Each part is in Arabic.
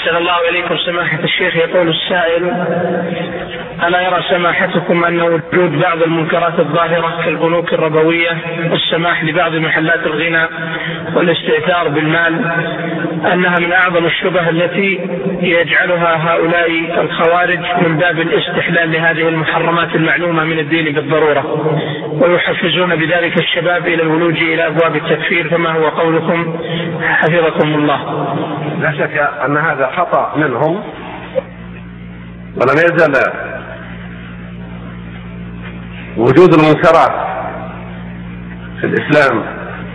أحسن الله إليكم سماحة الشيخ. يقول السائل: ألا يرى سماحتكم أن وجود بعض المنكرات الظاهرة كالبنوك الربوية والسماح لبعض محلات الغنى والاستئثار بالمال أنها من أعظم الشبه التي يجعلها هؤلاء الخوارج من باب الاستحلال لهذه المحرمات المعلومة من الدين بالضرورة، ويحفزون بذلك الشباب إلى الولوج إلى أبواب التكفير، فما هو قولكم حفظكم الله؟ لا شك أن هذا خطأ منهم، ولم يزل وجود المنكرات في الإسلام.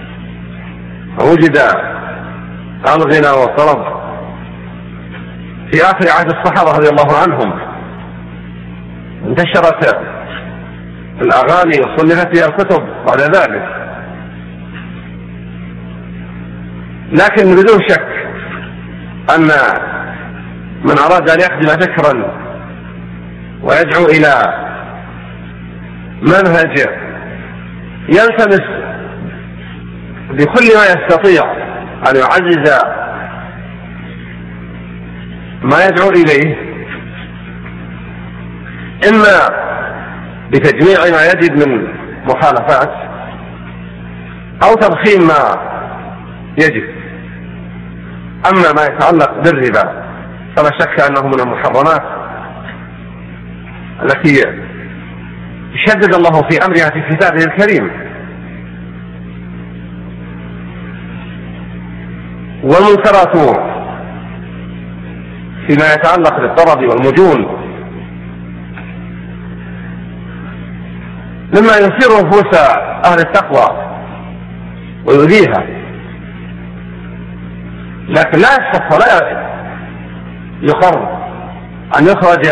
وجد الغنى والطرب في آخر عهد الصحابة رضي الله عنهم، انتشرت الأغاني وصنفت فيها الكتب بعد ذلك. لكن بدون شك أن من أراد أن يخدم فكرا ويدعو إلى منهج يلتمس بكل ما يستطيع أن يعزز ما يدعو إليه، إما بتجميع ما يجد من مخالفات أو تضخيم ما يجب. أما ما يتعلق بالربا فلا شك أنه من المحرمات التي شدد الله في أمرها في كتابه الكريم. والمنكرات فيما يتعلق بالطرب والمجون مما يثير نفوس أهل التقوى ويؤذيها، لكن لا يصح ولا يقر أن يخرج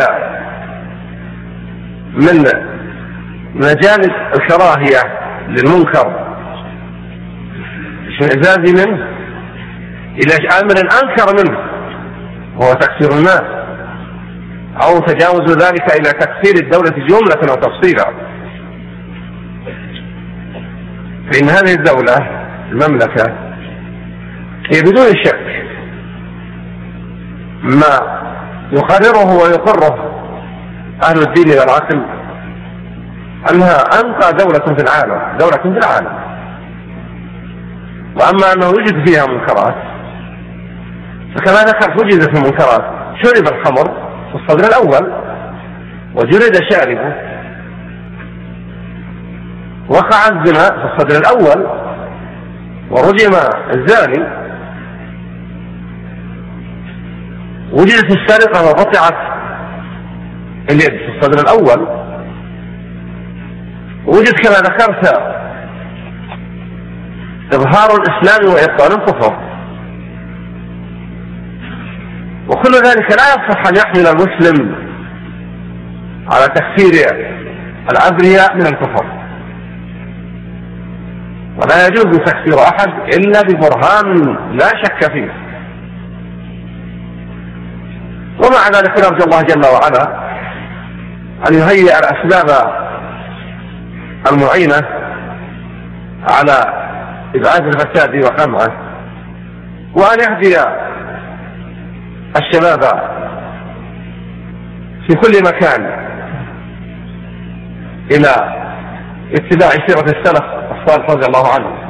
من مجال الكراهية للمنكر اشمئزاز منه إلى أمر أنكر منه وهو تكفير الناس، أو تجاوز ذلك إلى تكفير الدولة جملة أو تفصيلا. فإن هذه الدولة المملكة هي بدون شك ما يقرره ويقره أهل الدين والعقل أنها أنقى دولة في العالم، دولة في العالم. وأما أنه يوجد فيها منكرات فكما ذكرت وجدت المنكرات، شرب الخمر في الصدر الأول وجلد شاربه، وقع الزنا في الصدر الأول ورجم الزاني، وجدت السرقة وقطعت اليد في الصدر الأول، وجد كما ذكرت إظهار الإسلام وإبطال الكفر. وكل ذلك لا يصح أن يحمل المسلم على تكفير الأبرياء من الكفر، ولا يجوز تكفير أحد إلا ببرهان لا شك فيه. ومع ذلك نرجو الله جل وعلا أن يهيئ الأسباب المعينة على إبعاد الفساد وقمعه، وأن يهدي الشباب في كل مكان إلى اتباع سيرة السلف الصالح رضي الله عنه.